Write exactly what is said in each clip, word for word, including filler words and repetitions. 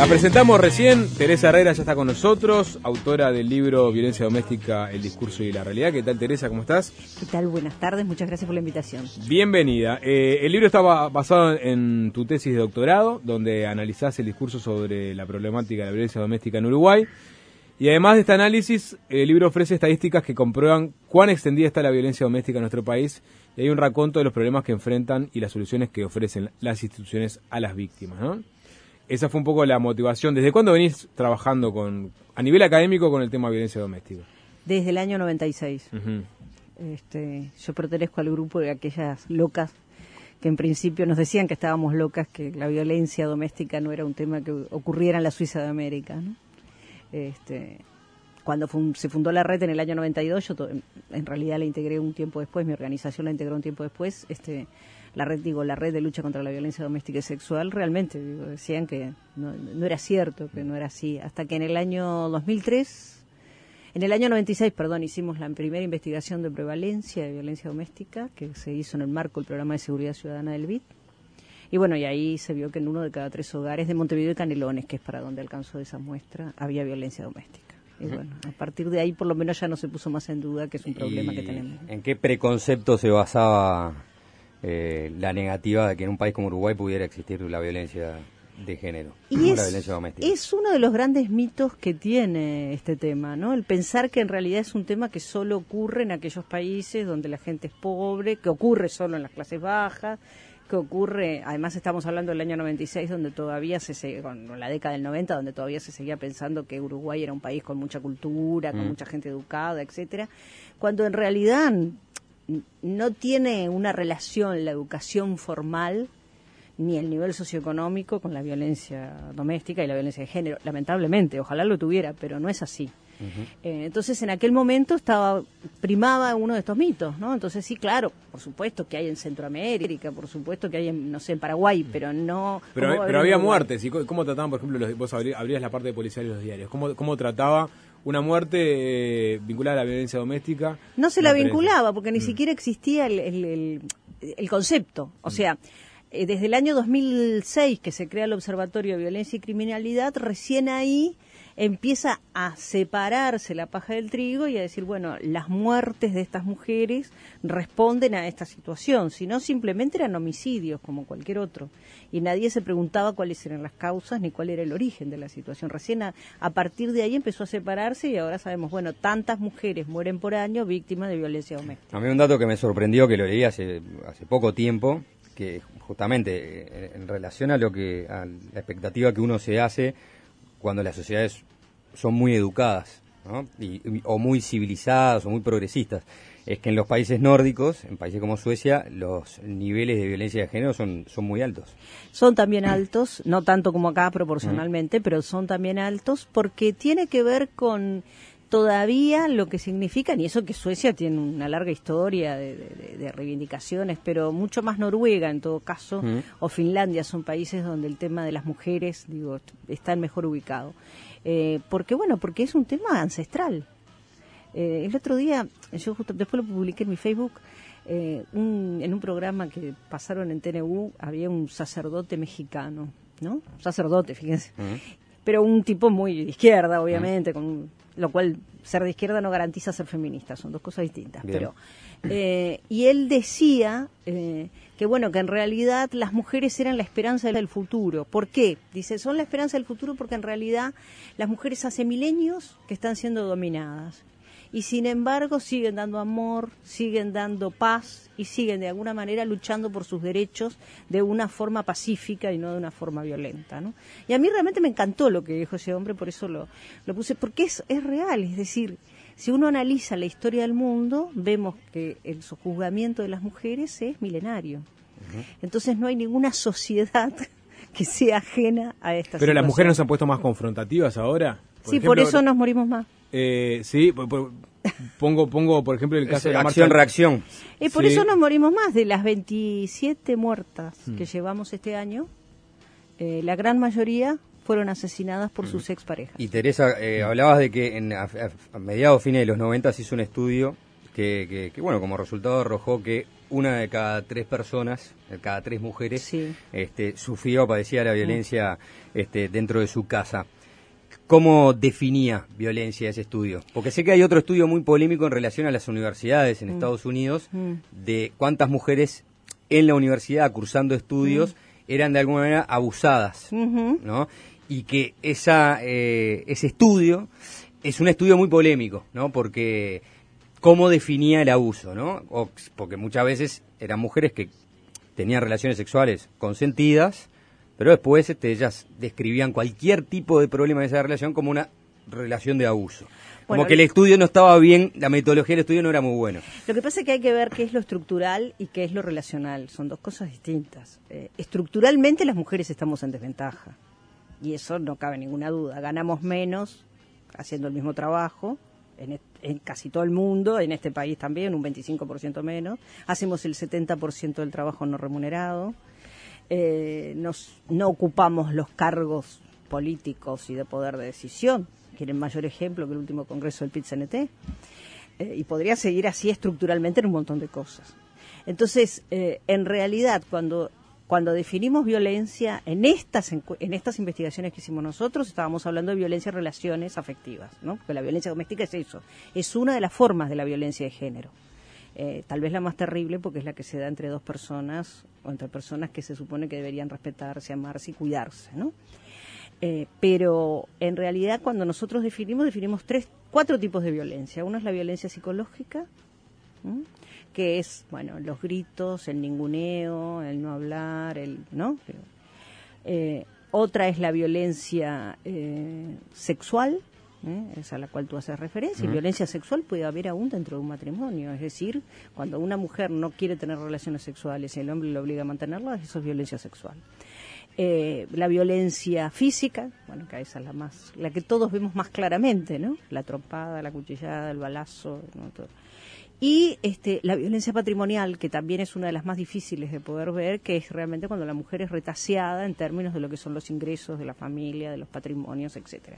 La presentamos recién, Teresa Herrera ya está con nosotros, autora del libro Violencia Doméstica, el discurso y la realidad. ¿Qué tal, Teresa? ¿Cómo estás? ¿Qué tal? Buenas tardes, muchas gracias por la invitación. Bienvenida. Eh, el libro estaba basado en tu tesis de doctorado, donde analizás el discurso sobre la problemática de la violencia doméstica en Uruguay. Y además de este análisis, el libro ofrece estadísticas que comprueban cuán extendida está la violencia doméstica en nuestro país, y hay un raconto de los problemas que enfrentan y las soluciones que ofrecen las instituciones a las víctimas, ¿no? Esa fue un poco la motivación. ¿Desde cuándo venís trabajando con a nivel académico con el tema de violencia doméstica? Desde el año noventa y seis. Uh-huh. Este, yo pertenezco al grupo de aquellas locas que en principio nos decían que estábamos locas, que la violencia doméstica no era un tema que ocurriera en la Suiza de América, ¿no? Este, cuando fun, se fundó la red en el año noventa y dos, yo to, en realidad la integré un tiempo después, mi organización la integró un tiempo después. Este, la red, digo, la red de lucha contra la violencia doméstica y sexual, realmente, digo, decían que no, no era cierto, que no era así, hasta que en el año dos mil tres, en el año noventa y seis, perdón, hicimos la primera investigación de prevalencia de violencia doméstica, que se hizo en el marco del programa de seguridad ciudadana del B I D. Y bueno, y ahí se vio que en uno de cada tres hogares de Montevideo y Canelones, que es para donde alcanzó esa muestra, había violencia doméstica. Y bueno, a partir de ahí por lo menos ya no se puso más en duda que es un problema que tenemos. ¿En qué preconcepto se basaba eh, la negativa de que en un país como Uruguay pudiera existir la violencia de género, y es, la violencia doméstica? Es uno de los grandes mitos que tiene este tema, ¿no? El pensar que en realidad es un tema que solo ocurre en aquellos países donde la gente es pobre, que ocurre solo en las clases bajas, que ocurre, además estamos hablando del año noventa y seis, donde todavía se, con la década del noventa, donde todavía se seguía pensando que Uruguay era un país con mucha cultura, con mm. mucha gente educada, etcétera, cuando en realidad no tiene una relación la educación formal ni el nivel socioeconómico con la violencia doméstica y la violencia de género, lamentablemente, ojalá lo tuviera, pero no es así. Uh-huh. Eh, entonces, en aquel momento estaba primaba uno de estos mitos, ¿no? Entonces, sí, claro, por supuesto que hay en Centroamérica, por supuesto que hay en, no sé, en Paraguay, pero no... Pero, pero había muertes, ¿y cómo trataban, por ejemplo, los, vos abrías la parte de policial y los diarios, ¿cómo, cómo trataba una muerte eh, vinculada a la violencia doméstica? No se la vinculaba, porque ni mm. siquiera existía el, el, el, el concepto, o mm. sea... Eh, desde el año dos mil seis que se crea el Observatorio de Violencia y Criminalidad, recién ahí empieza a separarse la paja del trigo y a decir, bueno, las muertes de estas mujeres responden a esta situación, si no simplemente eran homicidios como cualquier otro. Y nadie se preguntaba cuáles eran las causas ni cuál era el origen de la situación. Recién a, a partir de ahí empezó a separarse y ahora sabemos, bueno, tantas mujeres mueren por año víctimas de violencia doméstica. A mí un dato que me sorprendió, que lo leí hace, hace poco tiempo, que justamente en relación a lo que a la expectativa que uno se hace cuando las sociedades son muy educadas, ¿no? y, o muy civilizadas o muy progresistas, es que en los países nórdicos, en países como Suecia, los niveles de violencia de género son, son muy altos. Son también altos, no tanto como acá proporcionalmente, mm. pero son también altos porque tiene que ver con todavía lo que significan, y eso que Suecia tiene una larga historia de, de, de reivindicaciones, pero mucho más Noruega en todo caso, mm. o Finlandia, son países donde el tema de las mujeres, digo, están mejor ubicado. Eh, porque bueno, porque es un tema ancestral. Eh, el otro día, yo justo después lo publiqué en mi Facebook, eh, un, en un programa que pasaron en T N U, había un sacerdote mexicano, ¿no? Un sacerdote, fíjense. Mm. Pero un tipo muy de izquierda, obviamente, mm. con lo cual ser de izquierda no garantiza ser feminista, son dos cosas distintas. Bien. Pero eh, y él decía eh, que bueno, que en realidad las mujeres eran la esperanza del futuro. ¿Por qué? Dice, son la esperanza del futuro porque en realidad las mujeres hace milenios que están siendo dominadas. Y sin embargo siguen dando amor, siguen dando paz y siguen de alguna manera luchando por sus derechos de una forma pacífica y no de una forma violenta, ¿no? Y a mí realmente me encantó lo que dijo ese hombre, por eso lo, lo puse, porque es, es real, es decir, si uno analiza la historia del mundo, vemos que el sojuzgamiento de las mujeres es milenario. Uh-huh. Entonces no hay ninguna sociedad que sea ajena a esta Pero situación. las mujeres no se han puesto más confrontativas ahora. Por sí, ejemplo, por eso nos morimos más. Eh, sí, por, por, pongo, pongo por ejemplo el caso de la acción-reacción. Y por sí. eso nos morimos más. De las veintisiete muertas hmm. que llevamos este año, eh, la gran mayoría fueron asesinadas por hmm. sus exparejas. Y Teresa, eh, hablabas de que en, a, a mediados, fines de los noventa se hizo un estudio que, que, que, bueno, como resultado arrojó que una de cada tres personas, de cada tres mujeres, sí. este, sufrió o padecía la violencia mm. este, dentro de su casa. ¿Cómo definía violencia ese estudio? Porque sé que hay otro estudio muy polémico en relación a las universidades en mm. Estados Unidos, mm. de cuántas mujeres en la universidad cursando estudios mm. eran de alguna manera abusadas, mm-hmm. ¿no? Y que esa, eh, ese estudio es un estudio muy polémico, ¿no? Porque cómo definía el abuso, ¿no? O, porque muchas veces eran mujeres que tenían relaciones sexuales consentidas, pero después este, ellas describían cualquier tipo de problema de esa relación como una relación de abuso. Como bueno, que el estudio no estaba bien, la metodología del estudio no era muy buena. Lo que pasa es que hay que ver qué es lo estructural y qué es lo relacional. Son dos cosas distintas. Eh, estructuralmente las mujeres estamos en desventaja. Y eso no cabe ninguna duda. Ganamos menos haciendo el mismo trabajo, en, en casi todo el mundo, en este país también, un veinticinco por ciento menos. Hacemos el setenta por ciento del trabajo no remunerado. Eh, nos, no ocupamos los cargos políticos y de poder de decisión. Quieren mayor ejemplo que el último congreso del P I T C N T. Eh, y podría seguir así estructuralmente en un montón de cosas. Entonces, eh, en realidad, cuando, cuando definimos violencia, en estas, en estas investigaciones que hicimos nosotros, estábamos hablando de violencia en relaciones afectivas, ¿no? Porque la violencia doméstica es eso. Es una de las formas de la violencia de género. Eh, tal vez la más terrible porque es la que se da entre dos personas o entre personas que se supone que deberían respetarse, amarse y cuidarse, ¿no? Eh, pero en realidad cuando nosotros definimos, definimos tres, cuatro tipos de violencia. Uno es la violencia psicológica, ¿sí? Que es, bueno, los gritos, el ninguneo, el no hablar, el, ¿no? Eh, otra es la violencia eh, sexual, ¿eh? Esa a la cual tú haces referencia, uh-huh. Y violencia sexual puede haber aún dentro de un matrimonio, es decir, cuando una mujer no quiere tener relaciones sexuales y el hombre le obliga a mantenerlas, eso es violencia sexual. Eh, la violencia física, bueno, que esa es la más, la que todos vemos más claramente, ¿no? La trompada, la cuchillada, el balazo, ¿no? Todo. Y este, la violencia patrimonial, que también es una de las más difíciles de poder ver, que es realmente cuando la mujer es retaseada en términos de lo que son los ingresos de la familia, de los patrimonios, etcétera.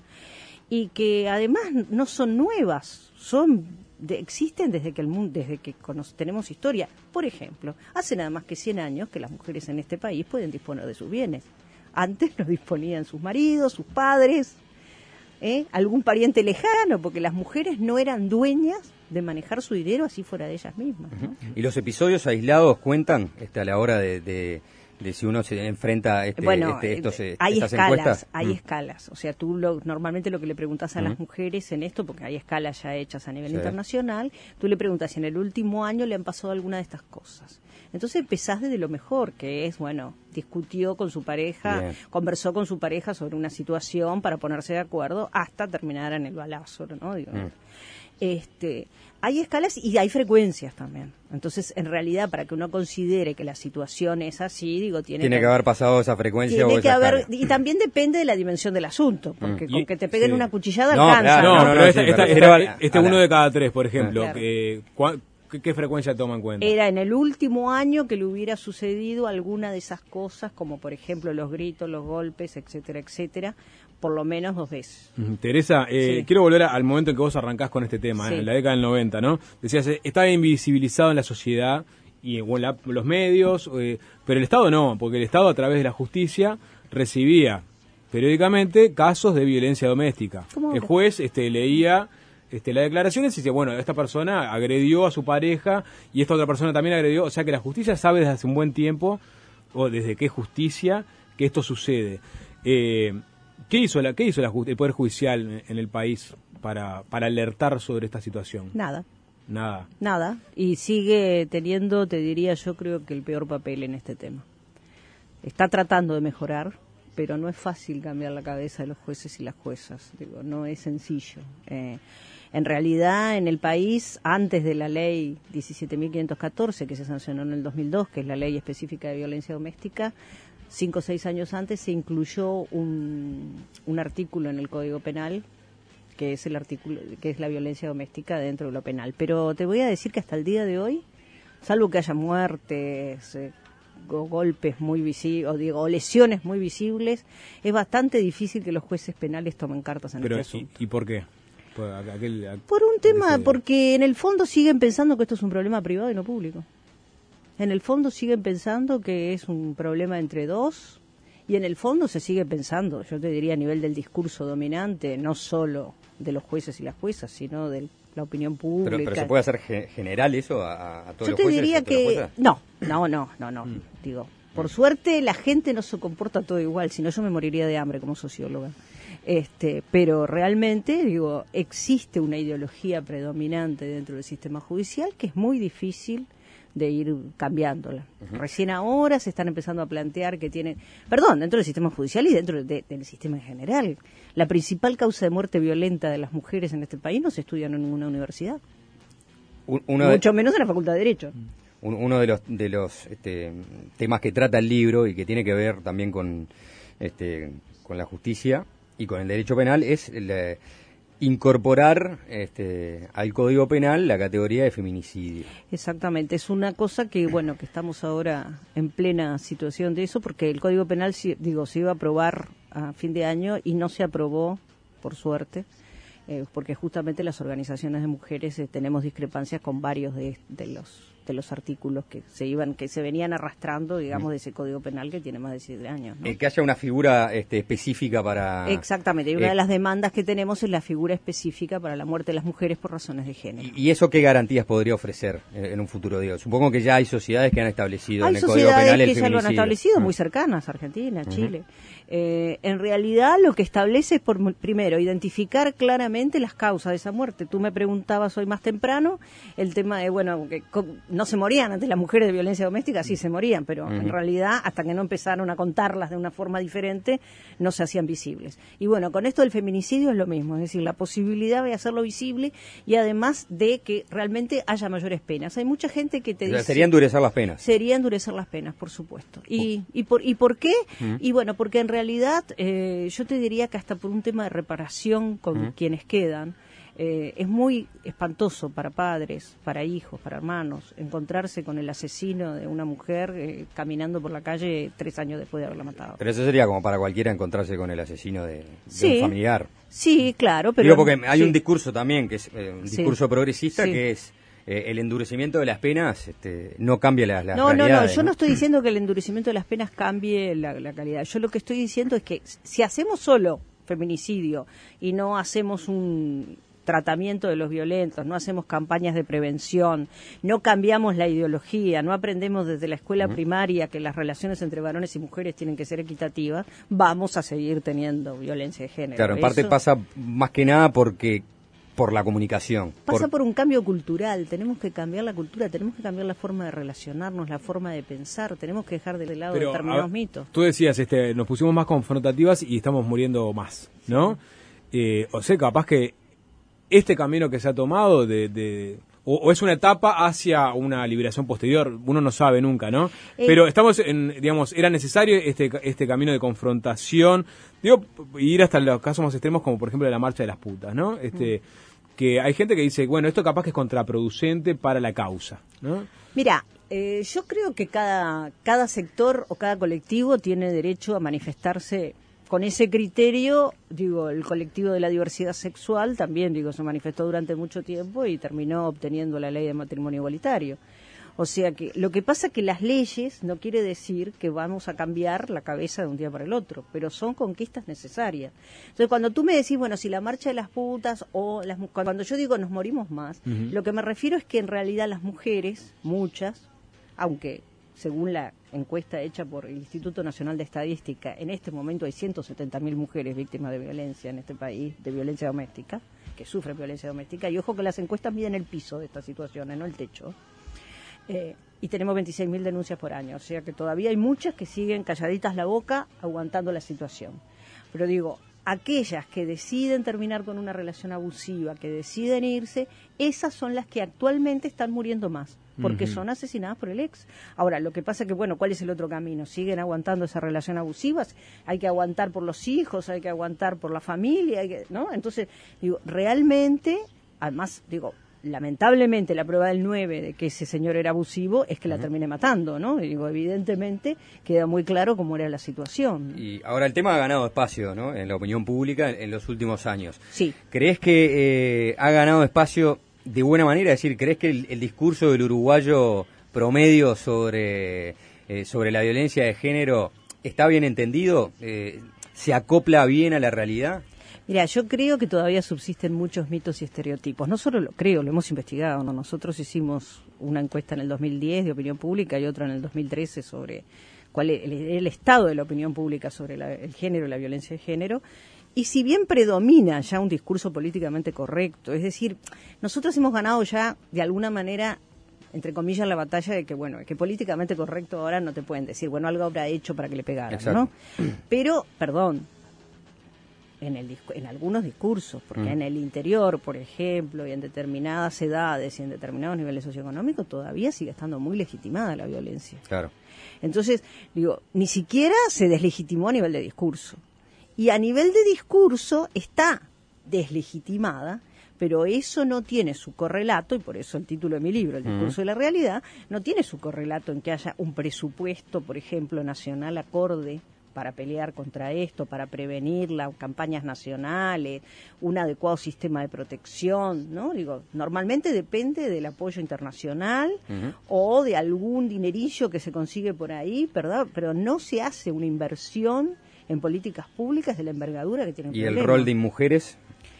Y que además no son nuevas, son de, existen desde que el mundo, desde que cono- tenemos historia. Por ejemplo, hace nada más que cien años que las mujeres en este país pueden disponer de sus bienes. Antes los disponían sus maridos, sus padres, ¿eh? algún pariente lejano, porque las mujeres no eran dueñas de manejar su dinero así fuera de ellas mismas, ¿no? Uh-huh. ¿Y los episodios aislados cuentan este, a la hora de, de, de si uno se enfrenta a este, bueno, este, estos, eh, hay estas escalas, encuestas? Hay mm. escalas. O sea, tú lo, normalmente lo que le preguntas a uh-huh. las mujeres en esto, porque hay escalas ya hechas a nivel sí. internacional, tú le preguntas si en el último año le han pasado alguna de estas cosas. Entonces empezás desde lo mejor, que es, bueno, discutió con su pareja, Bien. conversó con su pareja sobre una situación para ponerse de acuerdo hasta terminar en el balazo, ¿no? Digo, mm. Este, hay escalas y hay frecuencias también. Entonces, en realidad, para que uno considere que la situación es así, digo, tiene, tiene que, que haber pasado esa frecuencia tiene o que esa haber escala. Y también depende de la dimensión del asunto, porque mm. con y, que te peguen sí. una cuchillada no, alcanza. Claro, no, ¿no? no, pero esta, sí, esta, pero esta, este uno de cada tres, por ejemplo, Claro. eh, ¿cuál, ¿Qué, ¿Qué frecuencia toma en cuenta? Era en el último año que le hubiera sucedido alguna de esas cosas, como por ejemplo los gritos, los golpes, etcétera, etcétera, por lo menos dos veces. Uh-huh. Teresa, eh, sí. quiero volver al momento en que vos arrancás con este tema, sí. eh, en la década del noventa, ¿no? Decías, eh, estaba invisibilizado en la sociedad y en la, los medios, eh, pero el Estado no, porque el Estado a través de la justicia recibía periódicamente casos de violencia doméstica. El juez este, leía... Este, las declaraciones y dice, bueno, esta persona agredió a su pareja y esta otra persona también agredió, o sea que la justicia sabe desde hace un buen tiempo, o desde qué justicia, que esto sucede. Eh, ¿qué hizo, la, qué hizo la, el Poder Judicial en el país para, para alertar sobre esta situación? Nada. Nada. Nada. Y sigue teniendo, te diría yo, creo que el peor papel en este tema. Está tratando de mejorar, pero no es fácil cambiar la cabeza de los jueces y las juezas. Digo, no es sencillo. Eh, En realidad, en el país, antes de la ley diecisiete mil quinientos catorce, que se sancionó en el dos mil dos, que es la ley específica de violencia doméstica, cinco o seis años antes se incluyó un, un artículo en el Código Penal, que es el artículo que es la violencia doméstica dentro de lo penal. Pero te voy a decir que hasta el día de hoy, salvo que haya muertes, eh, o golpes muy visibles, o digo, o lesiones muy visibles, es bastante difícil que los jueces penales tomen cartas en Pero, este asunto. ¿y, ¿y por qué? Por, aquel, aquel, por un tema, porque en el fondo siguen pensando que esto es un problema privado y no público. En el fondo siguen pensando que es un problema entre dos, y en el fondo se sigue pensando, yo te diría a nivel del discurso dominante, no solo de los jueces y las juezas, sino de la opinión pública. Pero, pero ¿se puede hacer ge- general eso a, a todos yo los te jueces? diría a todas las que juezas? no, no, no, no, no, mm. digo, por mm. suerte la gente no se comporta todo igual, si no yo me moriría de hambre como socióloga. Este, pero realmente, digo, existe una ideología predominante dentro del sistema judicial que es muy difícil de ir cambiándola. Uh-huh. Recién ahora se están empezando a plantear que tienen, perdón, dentro del sistema judicial y dentro de, del sistema en general, la principal causa de muerte violenta de las mujeres en este país no se estudia en ninguna universidad. Uno Mucho de, menos en la Facultad de Derecho. Uno de los, de los este, temas que trata el libro y que tiene que ver también con, este, con la justicia y con el derecho penal es el, incorporar este, al Código Penal la categoría de feminicidio. Exactamente, es una cosa que, bueno, que estamos ahora en plena situación de eso, porque el Código Penal, digo, se iba a aprobar a fin de año y no se aprobó, por suerte, eh, porque justamente las organizaciones de mujeres eh, tenemos discrepancias con varios de, de los de los artículos que se iban que se venían arrastrando, digamos, de ese Código Penal que tiene más de siete años, ¿no? Eh, que haya una figura este, específica para... Exactamente, y una eh, de las demandas que tenemos es la figura específica para la muerte de las mujeres por razones de género. ¿Y, y eso qué garantías podría ofrecer eh, en un futuro? Digo, supongo que ya hay sociedades que han establecido hay en el Código Penal el feminicidio. Hay sociedades que ya lo han establecido, uh-huh. muy cercanas, Argentina, uh-huh. Chile. Eh, en realidad lo que establece es, por, primero, identificar claramente las causas de esa muerte. Tú me preguntabas hoy más temprano el tema de, bueno, que no se morían antes las mujeres de violencia doméstica, sí se morían, pero uh-huh. en realidad hasta que no empezaron a contarlas de una forma diferente no se hacían visibles. Y bueno, con esto del feminicidio es lo mismo, es decir, la posibilidad de hacerlo visible y además de que realmente haya mayores penas. Hay mucha gente que te o sea, dice... Sería endurecer las penas. Sería endurecer las penas, por supuesto. ¿Y, uh. y, por, y por qué? Uh-huh. Y bueno, porque en realidad eh, yo te diría que hasta por un tema de reparación con uh-huh. quienes quedan, Eh, es muy espantoso para padres, para hijos, para hermanos, encontrarse con el asesino de una mujer eh, caminando por la calle tres años después de haberla matado. Pero eso sería como para cualquiera encontrarse con el asesino de, de sí, un familiar. Sí, claro. Pero digo porque hay sí. un discurso también, que es eh, un discurso sí. progresista, sí. que es eh, el endurecimiento de las penas este, no cambia las, las no, realidades. No, no, yo ¿no? no estoy diciendo que el endurecimiento de las penas cambie la, la calidad. Yo lo que estoy diciendo es que si hacemos solo feminicidio y no hacemos un tratamiento de los violentos, no hacemos campañas de prevención, no cambiamos la ideología, no aprendemos desde la escuela uh-huh. primaria que las relaciones entre varones y mujeres tienen que ser equitativas, vamos a seguir teniendo violencia de género. Claro, en parte Eso... pasa más que nada porque por la comunicación. Pasa por... por un cambio cultural, tenemos que cambiar la cultura, tenemos que cambiar la forma de relacionarnos, la forma de pensar, tenemos que dejar de lado Pero, determinados a, mitos. Tú decías, este, nos pusimos más confrontativas y estamos muriendo más, ¿no? Sí. Eh, o sea, capaz que este camino que se ha tomado de, de o, o es una etapa hacia una liberación posterior, uno no sabe nunca, ¿no? Eh, Pero estamos en, digamos, era necesario este este camino de confrontación, digo, ir hasta los casos más extremos como por ejemplo la marcha de las putas, ¿no? Este mm. que hay gente que dice, bueno, esto capaz que es contraproducente para la causa, ¿no? Mira, eh, yo creo que cada cada sector o cada colectivo tiene derecho a manifestarse. Con ese criterio, digo, el colectivo de la diversidad sexual también, digo, se manifestó durante mucho tiempo y terminó obteniendo la ley de matrimonio igualitario. O sea que lo que pasa es que las leyes no quiere decir que vamos a cambiar la cabeza de un día para el otro, pero son conquistas necesarias. Entonces, cuando tú me decís, bueno, si la marcha de las putas o las cuando yo digo nos morimos más, uh-huh. lo que me refiero es que en realidad las mujeres, muchas, aunque según la encuesta hecha por el Instituto Nacional de Estadística, en este momento hay ciento setenta mil mujeres víctimas de violencia en este país, de violencia doméstica, que sufren violencia doméstica, y ojo que las encuestas miden el piso de estas situaciones, no el techo, eh, y tenemos veintiséis mil denuncias por año, o sea que todavía hay muchas que siguen calladitas la boca, aguantando la situación. Pero digo, aquellas que deciden terminar con una relación abusiva, que deciden irse, esas son las que actualmente están muriendo más, porque uh-huh. son asesinadas por el ex. Ahora, lo que pasa es que, bueno, ¿cuál es el otro camino? ¿Siguen aguantando esa relación abusiva? Hay que aguantar por los hijos, hay que aguantar por la familia, hay que, ¿no? Entonces, digo, realmente, además, digo, lamentablemente la prueba del nueve de que ese señor era abusivo es que la termine matando, ¿no? Y digo, evidentemente queda muy claro cómo era la situación. Y ahora el tema ha ganado espacio, ¿no? En la opinión pública en, en los últimos años. Sí. ¿Crees que eh, ha ganado espacio de buena manera? Es decir, ¿crees que el, el discurso del uruguayo promedio sobre, eh, sobre la violencia de género está bien entendido? Eh, ¿Se acopla bien a la realidad? Mira, yo creo que todavía subsisten muchos mitos y estereotipos. No solo lo creo, lo hemos investigado, ¿no? Nosotros hicimos una encuesta en el dos mil diez de opinión pública y otra en el dos mil trece sobre cuál es el, el estado de la opinión pública sobre la, el género y la violencia de género. Y si bien predomina ya un discurso políticamente correcto, es decir, nosotros hemos ganado ya de alguna manera, entre comillas, la batalla de que, bueno, que políticamente correcto ahora no te pueden decir, bueno, algo habrá hecho para que le pegaran, Exacto. ¿no? Pero, perdón, en, el, en algunos discursos, porque mm. en el interior, por ejemplo, y en determinadas edades y en determinados niveles socioeconómicos, todavía sigue estando muy legitimada la violencia. Claro. Entonces, digo, ni siquiera se deslegitimó a nivel de discurso. Y a nivel de discurso está deslegitimada, pero eso no tiene su correlato, y por eso el título de mi libro, El discurso uh-huh. de la realidad, no tiene su correlato en que haya un presupuesto, por ejemplo, nacional acorde para pelear contra esto, para prevenirla, campañas nacionales, un adecuado sistema de protección, ¿no? Digo, normalmente depende del apoyo internacional uh-huh. o de algún dinerillo que se consigue por ahí, ¿verdad? Pero no se hace una inversión en políticas públicas de la envergadura que tienen. ¿Y el rol de mujeres?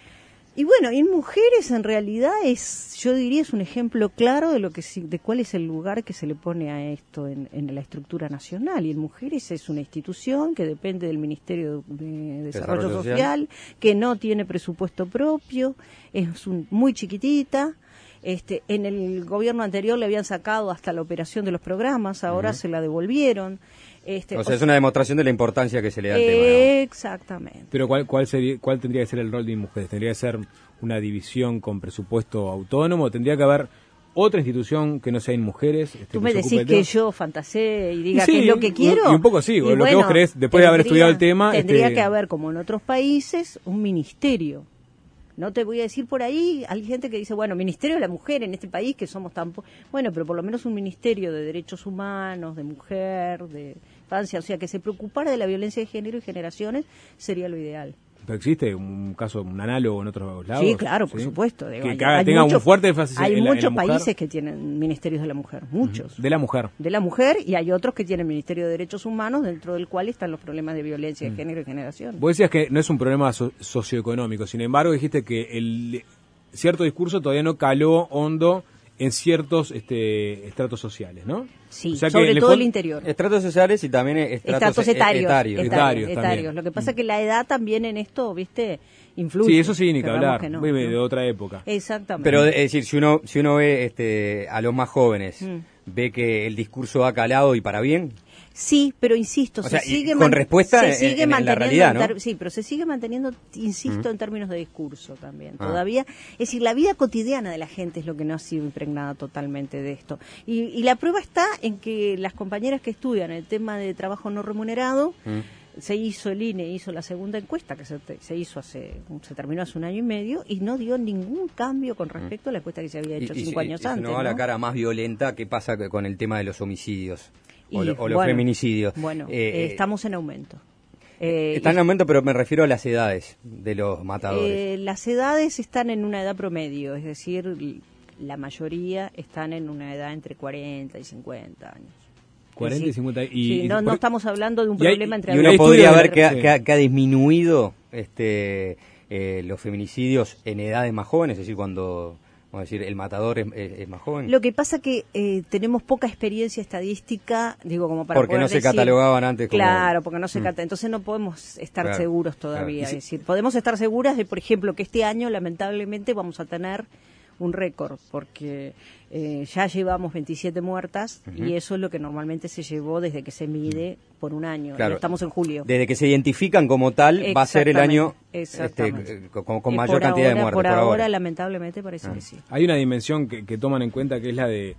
Y bueno, y mujeres en realidad es, yo diría, es un ejemplo claro de lo que de cuál es el lugar que se le pone a esto en, en la estructura nacional. Y en mujeres es una institución que depende del Ministerio de, de Desarrollo, Desarrollo Social, Social, que no tiene presupuesto propio, es un, muy chiquitita. Este, en el gobierno anterior le habían sacado hasta la operación de los programas, ahora uh-huh. se la devolvieron. Este, o sea, o es una demostración de la importancia que se le da al eh, tema, ¿no? Exactamente. Pero ¿cuál, cuál, sería, ¿cuál tendría que ser el rol de mujeres? ¿Tendría que ser una división con presupuesto autónomo? ¿Tendría que haber otra institución que no sea en mujeres? Este, Tú me decís que yo fantaseé y diga y sí, qué es lo que quiero. Y un poco sí, y lo bueno, que vos crees, después tendría, de haber estudiado el tema. Tendría este... que haber, como en otros países, un ministerio. No te voy a decir por ahí, hay gente que dice, bueno, Ministerio de la Mujer en este país, que somos tan... Po bueno, pero por lo menos un Ministerio de Derechos Humanos, de Mujer, de infancia, o sea, que se preocupara de la violencia de género y generaciones sería lo ideal. ¿Pero existe un caso, un análogo en otros lados? Sí, claro, por ¿sí? supuesto. Que hay, hay tenga mucho, un fuerte énfasis Hay en la, muchos en la países que tienen ministerios de la mujer, muchos. De la mujer. De la mujer, y hay otros que tienen Ministerio de Derechos Humanos, dentro del cual están los problemas de violencia de género y generación. Vos decías que no es un problema so socioeconómico, sin embargo dijiste que el cierto discurso todavía no caló hondo en ciertos este, estratos sociales, ¿no? Sí, o sea sobre que todo el, el interior. Estratos sociales y también estratos, estratos etarios. etarios. etarios, etarios, etarios. Lo que pasa es que la edad también en esto, ¿viste? Influye. Sí, eso sí, ni que hablar, que no, muy ¿no? de otra época. Exactamente. Pero es decir, si uno si uno ve este, a los más jóvenes, mm. ve que el discurso ha calado y para bien. Sí, pero insisto, o se sea, sigue con respuesta se sigue en, en, en la realidad, ¿no? Sí, pero se sigue manteniendo, insisto, uh-huh. en términos de discurso también. Ah. Todavía, es decir, la vida cotidiana de la gente es lo que no ha sido impregnada totalmente de esto. Y, y la prueba está en que las compañeras que estudian el tema de trabajo no remunerado, uh-huh. se hizo el I N E, hizo la segunda encuesta que se, se hizo hace, se terminó hace un año y medio y no dio ningún cambio con respecto uh-huh. a la encuesta que se había hecho y, cinco y, años y, antes. Y no va la cara más violenta, ¿qué pasa con el tema de los homicidios? Y, o, lo, o los bueno, feminicidios. Bueno, eh, estamos en aumento. Eh, están en aumento, pero me refiero a las edades de los matadores. Eh, las edades están en una edad promedio, es decir, la mayoría están en una edad entre cuarenta y cincuenta años. cuarenta y cincuenta. Y, sí, y no, por... no estamos hablando de un y hay, problema entre y uno podría ver que ha, sí. que, ha, que ha disminuido este, eh, los feminicidios en edades más jóvenes, es decir, cuando... Vamos a decir, el matador es, es, es más joven. Lo que pasa que eh, tenemos poca experiencia estadística, digo, como para porque poder no se decir, catalogaban antes como... Claro, porque no se mm. catalogaban. Entonces no podemos estar claro, seguros todavía. Claro. Es decir, podemos estar seguras de, por ejemplo, que este año, lamentablemente, vamos a tener un récord, porque eh, ya llevamos veintisiete muertas uh-huh. y eso es lo que normalmente se llevó desde que se mide por un año. Claro. Estamos en julio. Desde que se identifican como tal, va a ser el año este, con, con mayor cantidad ahora, de muertes. Por, por ahora, ahora, lamentablemente, parece ah. que sí. Hay una dimensión que, que toman en cuenta que es la de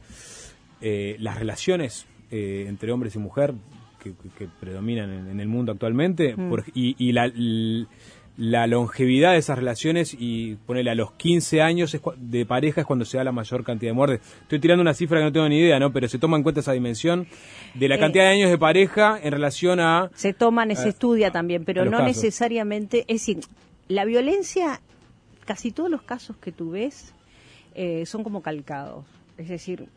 eh, las relaciones eh, entre hombres y mujer que, que, que predominan en, en el mundo actualmente mm. por, y, y la... l, la longevidad de esas relaciones y ponerle a los quince años de pareja es cuando se da la mayor cantidad de muertes. Estoy tirando una cifra que no tengo ni idea, ¿no? Pero se toma en cuenta esa dimensión de la cantidad eh, de años de pareja en relación a... Se toman, a, se estudia también, pero no casos. necesariamente... Es decir, la violencia, casi todos los casos que tú ves eh, son como calcados. Es decir,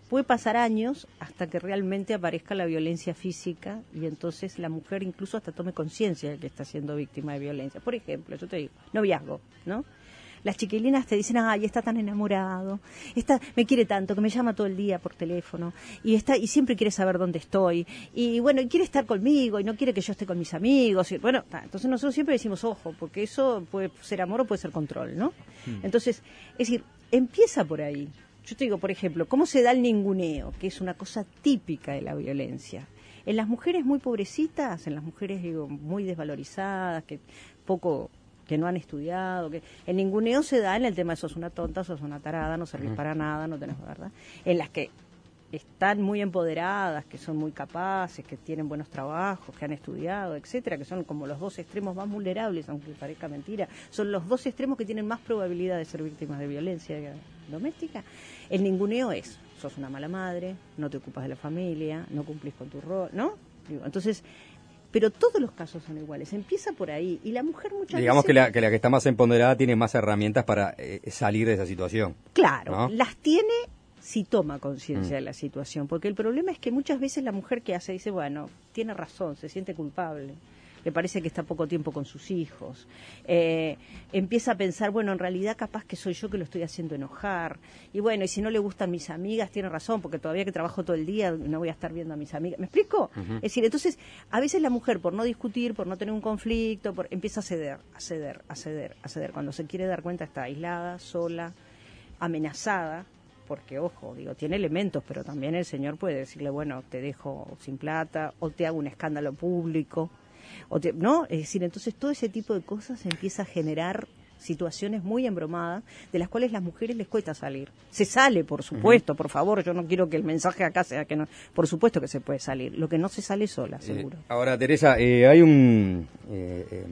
puede pasar años hasta que realmente aparezca la violencia física y entonces la mujer incluso hasta tome conciencia de que está siendo víctima de violencia. Por ejemplo, yo te digo, noviazgo, ¿no? Las chiquilinas te dicen, ay, está tan enamorado, está, me quiere tanto, que me llama todo el día por teléfono, y está y siempre quiere saber dónde estoy, y bueno, y quiere estar conmigo, y no quiere que yo esté con mis amigos, y bueno, ta, entonces nosotros siempre decimos, ojo, porque eso puede ser amor o puede ser control, ¿no? Mm. Entonces, es decir, empieza por ahí. Yo te digo, por ejemplo, ¿cómo se da el ninguneo? Que es una cosa típica de la violencia. En las mujeres muy pobrecitas, en las mujeres, digo, muy desvalorizadas, que poco... que no han estudiado, que el ninguneo se da en el tema de sos una tonta, sos una tarada, no servís para nada, no tenés verdad. En las que están muy empoderadas, que son muy capaces, que tienen buenos trabajos, que han estudiado, etcétera, que son como los dos extremos más vulnerables, aunque parezca mentira, son los dos extremos que tienen más probabilidad de ser víctimas de violencia doméstica. El ninguneo es, sos una mala madre, no te ocupas de la familia, no cumplís con tu rol, ¿no? Entonces, pero todos los casos son iguales, empieza por ahí, y la mujer muchas Digamos veces... que la, que la que está más empoderada tiene más herramientas para eh, salir de esa situación. Claro, ¿no? las tiene si toma conciencia Mm. de la situación, porque el problema es que muchas veces la mujer que hace dice, bueno, tiene razón, se siente culpable, le parece que está poco tiempo con sus hijos, eh, empieza a pensar, bueno, en realidad capaz que soy yo que lo estoy haciendo enojar, y bueno, y si no le gustan mis amigas, tiene razón, porque todavía que trabajo todo el día no voy a estar viendo a mis amigas, ¿me explico? Uh-huh. Es decir, entonces, a veces la mujer, por no discutir, por no tener un conflicto, por, empieza a ceder, a ceder, a ceder, a ceder, cuando se quiere dar cuenta está aislada, sola, amenazada, porque, ojo, digo, tiene elementos, pero también el señor puede decirle, bueno, te dejo sin plata, o te hago un escándalo público, o te, ¿no? Es decir, entonces todo ese tipo de cosas empieza a generar situaciones muy embromadas, de las cuales las mujeres les cuesta salir. Se sale, por supuesto, uh-huh. por favor, yo no quiero que el mensaje acá sea que no, por supuesto que se puede salir, lo que no se sale sola, seguro. Eh, ahora, Teresa, eh, hay un eh, eh,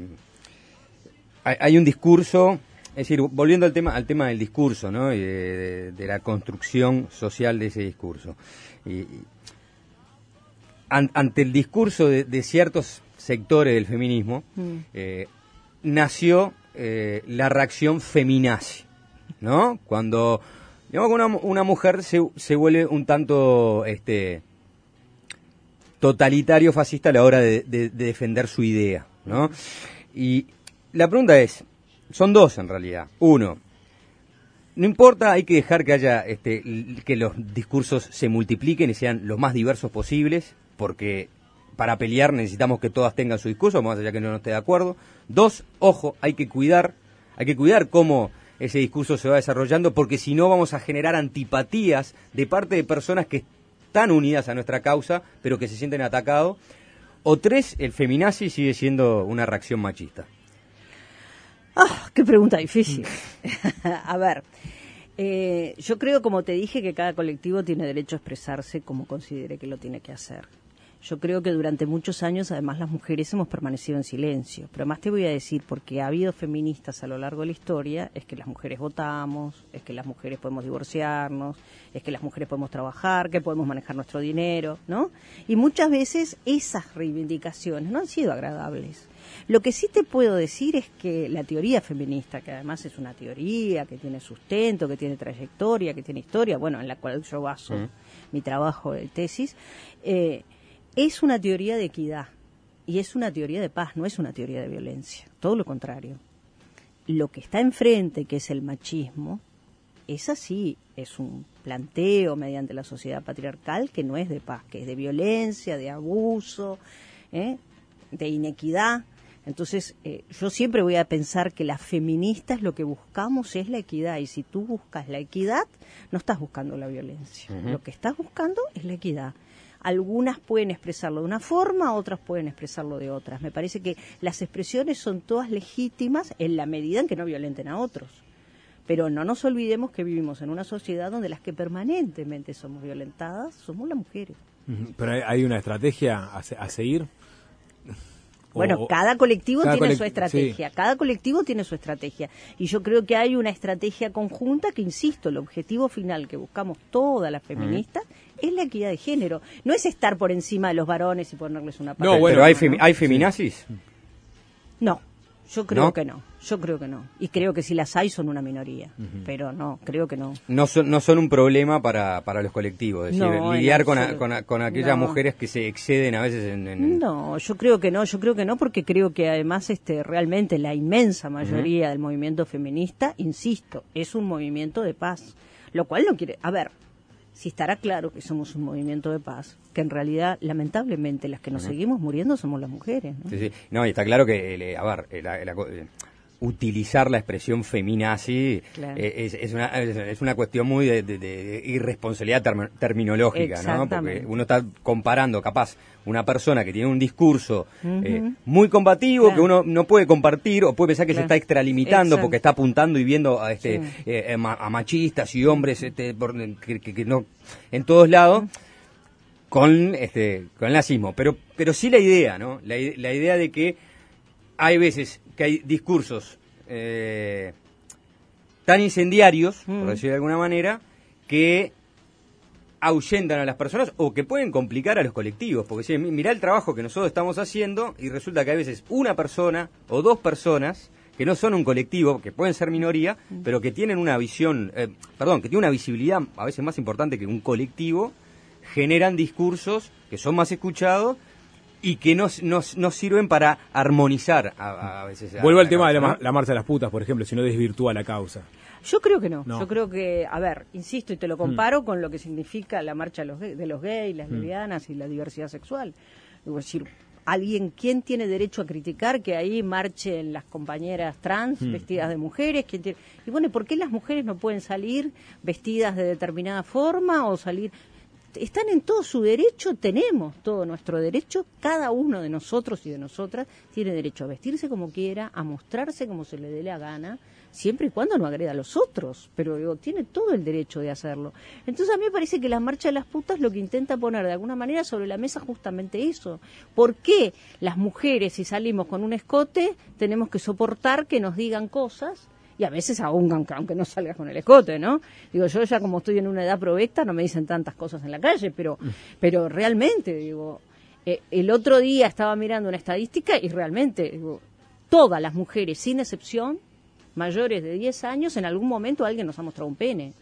hay, hay un discurso, es decir, volviendo al tema al tema del discurso, ¿no? Y de, de, de la construcción social de ese discurso. Y, y, an, ante el discurso de, de ciertos sectores del feminismo, mm. eh, nació eh, la reacción feminazi, ¿no? Cuando, digamos que una, una mujer se, se vuelve un tanto este totalitario fascista a la hora de, de, de defender su idea, ¿no? Y la pregunta es, son dos en realidad. Uno, no importa, hay que dejar que haya este, que los discursos se multipliquen y sean los más diversos posibles, porque para pelear necesitamos que todas tengan su discurso, más allá que no esté de acuerdo. Dos, ojo, hay que cuidar, hay que cuidar cómo ese discurso se va desarrollando, porque si no vamos a generar antipatías de parte de personas que están unidas a nuestra causa, pero que se sienten atacados. O tres, el feminazi sigue siendo una reacción machista. Ah, qué pregunta difícil. A ver, eh, yo creo, como te dije, que cada colectivo tiene derecho a expresarse como considere que lo tiene que hacer. Yo creo que durante muchos años, además, las mujeres hemos permanecido en silencio. Pero más te voy a decir, porque ha habido feministas a lo largo de la historia, es que las mujeres votamos, es que las mujeres podemos divorciarnos, es que las mujeres podemos trabajar, que podemos manejar nuestro dinero, ¿no? Y muchas veces esas reivindicaciones no han sido agradables. Lo que sí te puedo decir es que la teoría feminista, que además es una teoría que tiene sustento, que tiene trayectoria, que tiene historia, bueno, en la cual yo baso mm. mi trabajo de tesis, eh, es una teoría de equidad y es una teoría de paz, no es una teoría de violencia, todo lo contrario. Lo que está enfrente, que es el machismo, es así, es un planteo mediante la sociedad patriarcal que no es de paz, que es de violencia, de abuso, ¿eh? de inequidad. Entonces, eh, yo siempre voy a pensar que las feministas lo que buscamos es la equidad, y si tú buscas la equidad, no estás buscando la violencia. Uh-huh. Lo que estás buscando es la equidad. Algunas pueden expresarlo de una forma, otras pueden expresarlo de otras. Me parece que las expresiones son todas legítimas en la medida en que no violenten a otros. Pero no nos olvidemos que vivimos en una sociedad donde las que permanentemente somos violentadas somos las mujeres. Pero hay una estrategia a, a seguir. Bueno, o, cada colectivo cada tiene colect- su estrategia, sí. cada colectivo tiene su estrategia. Y yo creo que hay una estrategia conjunta que, insisto, el objetivo final que buscamos todas las feministas uh-huh. es la equidad de género. No es estar por encima de los varones y ponerles una patada. No, bueno, ¿pero hay, femi- ¿hay feminazis? No, yo creo ¿No? que no. Yo creo que no. Y creo que si las hay son una minoría. Uh-huh. Pero no, creo que no. No son, no son un problema para, para los colectivos. Es decir, no, lidiar no, con, a, con, a, con aquellas no. mujeres que se exceden a veces en, en... No, yo creo que no. Yo creo que no porque creo que además este realmente la inmensa mayoría uh-huh. del movimiento feminista, insisto, es un movimiento de paz. Lo cual no quiere... A ver, si estará claro que somos un movimiento de paz, que en realidad, lamentablemente, las que nos uh-huh. seguimos muriendo somos las mujeres, ¿no? Sí, sí. No, y está claro que, eh, a ver, la, la, utilizar la expresión feminazi claro. eh, es, es, una, es una cuestión muy de, de, de irresponsabilidad term, terminológica, ¿no? Porque uno está comparando, capaz, una persona que tiene un discurso uh-huh. eh, muy combativo, claro. que uno no puede compartir, o puede pensar que claro. se está extralimitando Exacto. porque está apuntando y viendo a, este, sí. eh, a machistas y hombres este, por, que, que, que no en todos lados, uh-huh. con, este, con el nazismo. Pero, pero sí la idea, ¿no? La, la idea de que hay veces que hay discursos eh, tan incendiarios, mm. por decirlo de alguna manera, que ahuyentan a las personas o que pueden complicar a los colectivos. Porque si mirá el trabajo que nosotros estamos haciendo y resulta que hay veces una persona o dos personas que no son un colectivo, que pueden ser minoría, mm. pero que tienen una visión, eh, perdón, que tienen una visibilidad a veces más importante que un colectivo, generan discursos que son más escuchados y que no, no, no sirven para armonizar a, a veces. Vuelvo al la tema causa, de la, ¿no? la marcha de las putas, por ejemplo, si no desvirtúa la causa. Yo creo que no. no. Yo creo que, a ver, insisto y te lo comparo mm. con lo que significa la marcha de los, de los gays, las mm. lesbianas y la diversidad sexual. Es decir, alguien, ¿quién tiene derecho a criticar que ahí marchen las compañeras trans mm. vestidas de mujeres? ¿Quién tiene... Y bueno, ¿por qué las mujeres no pueden salir vestidas de determinada forma o salir... Están en todo su derecho, tenemos todo nuestro derecho, cada uno de nosotros y de nosotras tiene derecho a vestirse como quiera, a mostrarse como se le dé la gana, siempre y cuando no agreda a los otros, pero digo, tiene todo el derecho de hacerlo. Entonces a mí me parece que la marcha de las putas lo que intenta poner de alguna manera sobre la mesa justamente eso. ¿Por qué las mujeres, si salimos con un escote, tenemos que soportar que nos digan cosas? Y a veces aún, aunque no salgas con el escote, ¿no? Digo, yo ya como estoy en una edad provecta, no me dicen tantas cosas en la calle, pero pero realmente, digo, eh, el otro día estaba mirando una estadística y realmente, digo, todas las mujeres, sin excepción, mayores de diez años, en algún momento alguien nos ha mostrado un pene.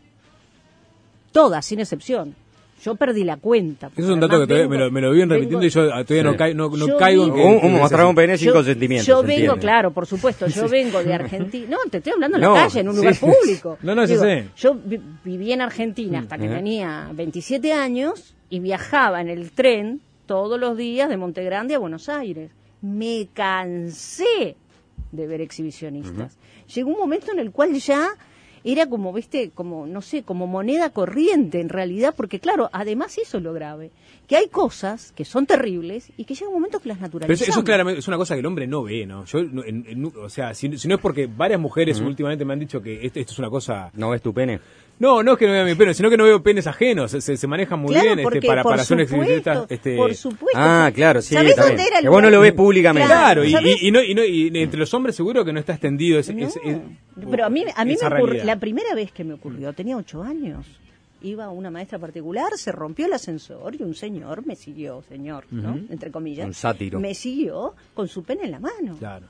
Todas, sin excepción. Yo perdí la cuenta. Eso es un dato que todavía vengo, me, lo, me lo vienen repitiendo vengo, y yo todavía sí. no, ca, no, no yo caigo en que... Un, un mostrar un pene sin consentimiento. Yo vengo, entiende. Claro, por supuesto, yo sí. vengo de Argentina. No, te estoy hablando en no, la calle, en un sí. lugar público. No, no, Digo, sé. Yo vi, viví en Argentina hasta que uh-huh. tenía veintisiete años y viajaba en el tren todos los días de Montegrande a Buenos Aires. Me cansé de ver exhibicionistas. Uh-huh. Llegó un momento en el cual ya... era como, viste, como, no sé, como moneda corriente en realidad, porque claro, además eso es lo grave, que hay cosas que son terribles y que llega un momento que las naturalizamos. Pero eso, eso claramente es una cosa que el hombre no ve, ¿no? Yo, en, en, o sea, si, si no es porque varias mujeres uh-huh. últimamente me han dicho que esto, esto es una cosa... ¿No ves tu pene? No, no es que no vea mi pene, sino que no veo penes ajenos, se, se manejan muy claro, bien este, para, para hacer una exhibición. Este... Por supuesto. Ah, claro, sí, ¿Sabés también. dónde era el que vos no lo ves públicamente. Claro, y, y, y, no, y, no, y entre los hombres seguro que no está extendido ese, no, ese, ese, pero a mí, a mí me ocurrió, realidad. La primera vez que me ocurrió, tenía ocho años. Iba una maestra particular, se rompió el ascensor y un señor me siguió, señor, uh-huh. ¿no? Entre comillas. Un sátiro. Me siguió con su pene en la mano. Claro.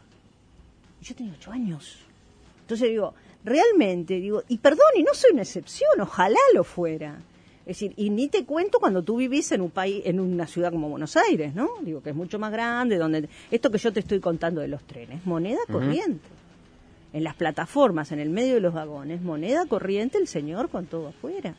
Yo tenía ocho años. Entonces digo, realmente, digo, y perdón, y no soy una excepción, ojalá lo fuera. Es decir, y ni te cuento cuando tú vivís en un país, en una ciudad como Buenos Aires, ¿no? Digo, que es mucho más grande, donde esto que yo te estoy contando de los trenes, moneda uh-huh. corriente. En las plataformas, en el medio de los vagones, moneda corriente, el señor con todo afuera.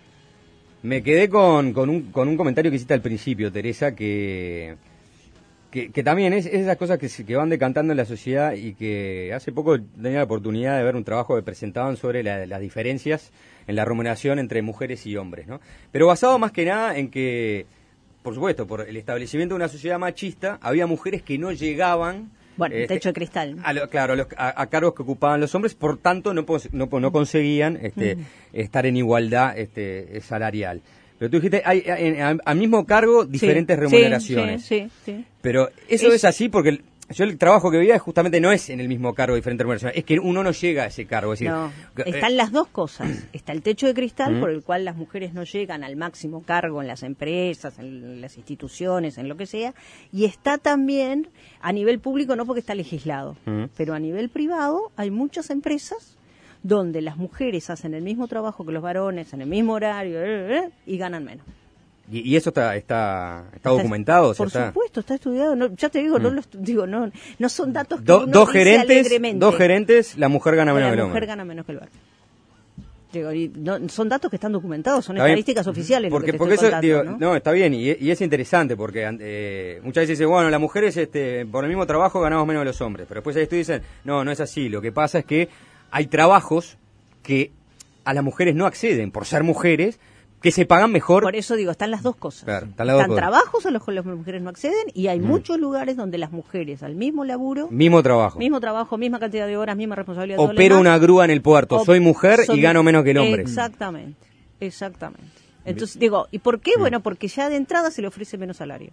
Me quedé con, con, un, con un comentario que hiciste al principio, Teresa, que... Que, que también es, es esas cosas que, que van decantando en la sociedad y que hace poco tenía la oportunidad de ver un trabajo que presentaban sobre la, las diferencias en la remuneración entre mujeres y hombres, ¿no? Pero basado más que nada en que, por supuesto, por el establecimiento de una sociedad machista, había mujeres que no llegaban... Bueno, este, techo de cristal. A lo, claro, a, los, a, a cargos que ocupaban los hombres, por tanto no, no, no conseguían este, mm. estar en igualdad este, salarial. Pero tú dijiste, hay, hay al mismo cargo diferentes sí, remuneraciones. Sí, sí, sí. Pero eso es, es así porque yo el trabajo que veía justamente no es en el mismo cargo, diferente remuneración, es que uno no llega a ese cargo. Es decir, no, eh, están las dos cosas. Está el techo de cristal, ¿Mm? por el cual las mujeres no llegan al máximo cargo en las empresas, en las instituciones, en lo que sea, y está también a nivel público, no porque está legislado, ¿Mm? pero a nivel privado hay muchas empresas donde las mujeres hacen el mismo trabajo que los varones, en el mismo horario, eh, eh, y ganan menos. Y, y eso está está, está documentado. Por o sea, está... supuesto, está estudiado. No, ya te digo, Mm. no lo estu- digo, no, no son datos que Do, uno dos dice gerentes, alegremente. dos gerentes, la mujer gana menos que el La hombre. mujer gana menos que el varón. Digo, y no, son datos que están documentados, son Está bien. estadísticas oficiales. Porque, lo que te porque estoy eso, contando, digo, ¿no? no, está bien, y, y es interesante, porque eh, muchas veces dicen, bueno, las mujeres este, por el mismo trabajo ganamos menos que los hombres, pero después hay estudios que dicen, no, no es así, lo que pasa es que hay trabajos que a las mujeres no acceden por ser mujeres, que se pagan mejor. Por eso digo, están las dos cosas. Claro, están las dos están cosas. trabajos a los que las mujeres no acceden y hay Mm. muchos lugares donde las mujeres al mismo laburo, Mismo trabajo. mismo trabajo, misma cantidad de horas, misma responsabilidad. todo lo Opero demás, una grúa en el puerto, o- soy mujer son- y gano menos que el hombre. Exactamente, exactamente. Entonces digo, ¿y por qué? Mm. Bueno, porque ya de entrada se le ofrece menos salario.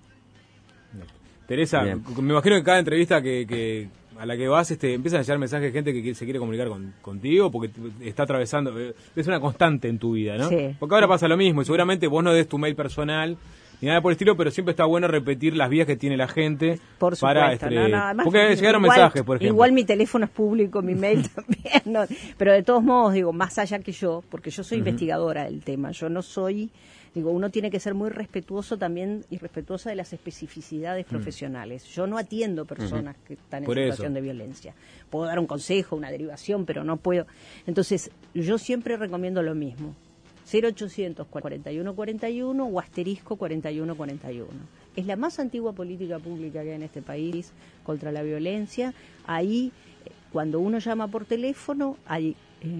Teresa, Bien. c- me imagino que cada entrevista que, que a la que vas este, empiezan a llegar mensajes de gente que quiere- se quiere comunicar con, contigo porque t- está atravesando, eh, es una constante en tu vida, ¿no? Sí. Porque ahora pasa lo mismo y seguramente vos no des tu mail personal ni nada por el estilo, pero siempre está bueno repetir las vías que tiene la gente Por supuesto. para este, no, no, además, porque llegaron igual- mensajes, por ejemplo. Igual mi teléfono es público, mi mail también, no, pero de todos modos, digo, más allá que yo, porque yo soy Ujú. investigadora del tema, yo no soy, digo, uno tiene que ser muy respetuoso también y respetuosa de las especificidades profesionales. Yo no atiendo personas que están en Por situación eso. de violencia. Puedo dar un consejo, una derivación, pero no puedo. Entonces, yo siempre recomiendo lo mismo. cero ochocientos cuarenta y uno cuarenta y uno o asterisco cuarenta y uno cuarenta y uno. Es la más antigua política pública que hay en este país contra la violencia. Ahí, eh, cuando uno llama por teléfono, hay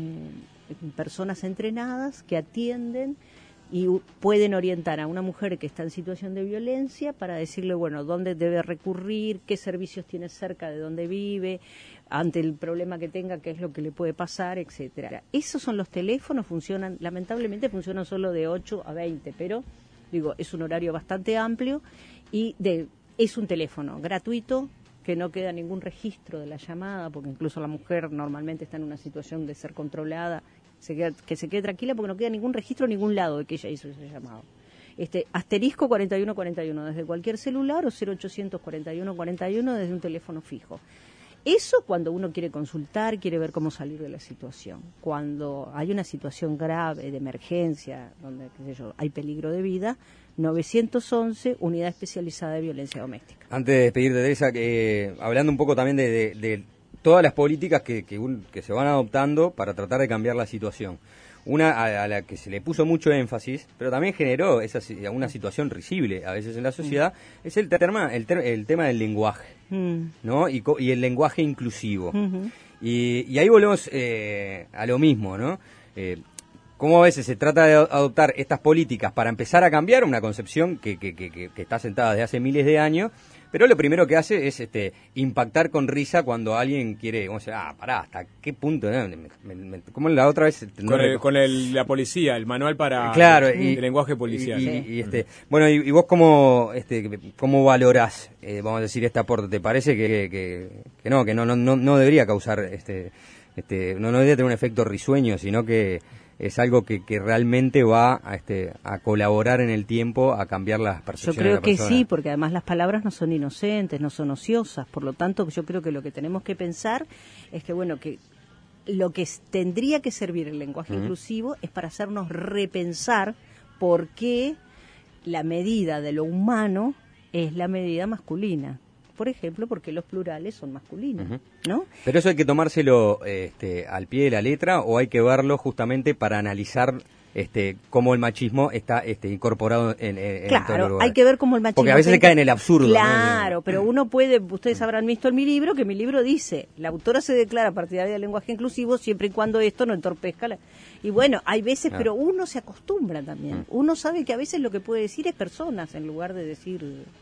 eh, personas entrenadas que atienden y u- pueden orientar a una mujer que está en situación de violencia para decirle, bueno, dónde debe recurrir, qué servicios tiene cerca de donde vive, ante el problema que tenga, qué es lo que le puede pasar, etcétera. Esos son los teléfonos, funcionan, lamentablemente funcionan solo de ocho a veinte, pero digo, es un horario bastante amplio y de, es un teléfono gratuito, que no queda ningún registro de la llamada, porque incluso la mujer normalmente está en una situación de ser controlada, se queda, que se quede tranquila porque no queda ningún registro en ningún lado de que ella hizo ese llamado. Este, asterisco cuarenta y uno cuarenta y uno desde cualquier celular o cero ochocientos cuarenta y uno cuarenta y uno desde un teléfono fijo. Eso cuando uno quiere consultar, quiere ver cómo salir de la situación. Cuando hay una situación grave, de emergencia, donde qué sé yo, hay peligro de vida, novecientos once, Unidad Especializada de Violencia Doméstica. Antes de despedirte, Teresa, que, eh, hablando un poco también de, de, de todas las políticas que, que, un- que se van adoptando para tratar de cambiar la situación. Una a, a la que se le puso mucho énfasis, pero también generó esa, si- una situación risible a veces en la sociedad, es el tema, el, ter- el tema del lenguaje, Mm. ¿no? Y, co- y el lenguaje inclusivo. Ujú. Y, y ahí volvemos eh, a lo mismo, ¿no? Eh, cómo a veces se trata de adoptar estas políticas para empezar a cambiar una concepción que, que, que, que está sentada desde hace miles de años, pero lo primero que hace es este impactar con risa cuando alguien quiere, como sea, ah, pará, ¿hasta qué punto? ¿no? Me- me- me- ¿Cómo la otra vez? no Con, el- recu- con el- la policía, el manual para Claro, el, y- el lenguaje policial. Y, y- Sí. y, este, bueno, y, y vos cómo, este, cómo valorás, eh, vamos a decir, este aporte. ¿Te parece que, que, que no, que no, no, no, no debería causar, este, este, no, no debería tener un efecto risueño, sino que es algo que, que realmente va a, este, a colaborar en el tiempo a cambiar las Yo percepciones de creo la que persona? sí, porque además las palabras no son inocentes, no son ociosas. Por lo tanto, yo creo que lo que tenemos que pensar es que, bueno, que lo que s- tendría que servir el lenguaje Ujú. inclusivo es para hacernos repensar por qué la medida de lo humano es la medida masculina. Por ejemplo, porque los plurales son masculinos, Ujú. ¿no? ¿Pero eso hay que tomárselo este, al pie de la letra o hay que verlo justamente para analizar este, cómo el machismo está este, incorporado en, en, en todos los Claro, lugares? hay que ver cómo el machismo... Porque a veces se entra- cae en el absurdo, ¿no? Claro, pero uno puede, ustedes habrán visto en mi libro, que mi libro dice, la autora se declara partidaria del lenguaje inclusivo siempre y cuando esto no entorpezca la... Y bueno, hay veces, Ah. pero uno se acostumbra también. Mm. Uno sabe que a veces lo que puede decir es personas en lugar de decir...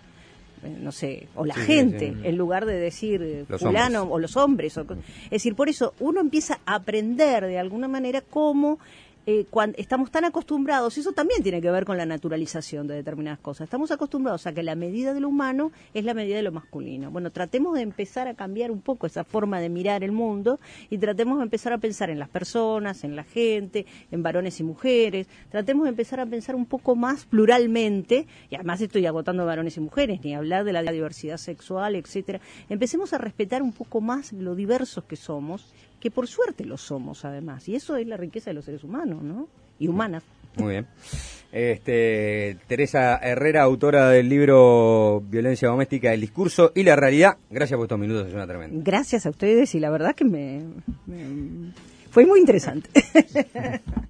eh, no sé, o la Sí, sí, gente, sí. en lugar de decir eh, Los fulano hombres. o los hombres. O co- es decir, por eso uno empieza a aprender de alguna manera cómo eh, cuando estamos tan acostumbrados, eso también tiene que ver con la naturalización de determinadas cosas, estamos acostumbrados a que la medida de lo humano es la medida de lo masculino. Bueno, tratemos de empezar a cambiar un poco esa forma de mirar el mundo y tratemos de empezar a pensar en las personas, en la gente, en varones y mujeres, tratemos de empezar a pensar un poco más pluralmente, y además estoy agotando varones y mujeres, ni hablar de la diversidad sexual, etcétera. Empecemos a respetar un poco más lo diversos que somos, que por suerte lo somos además, y eso es la riqueza de los seres humanos, ¿no? Y humanas. Muy bien. Este, Teresa Herrera, autora del libro Violencia Doméstica, el discurso y la realidad. Gracias por estos minutos, es una tremenda. Gracias a ustedes y la verdad que me, me fue muy interesante.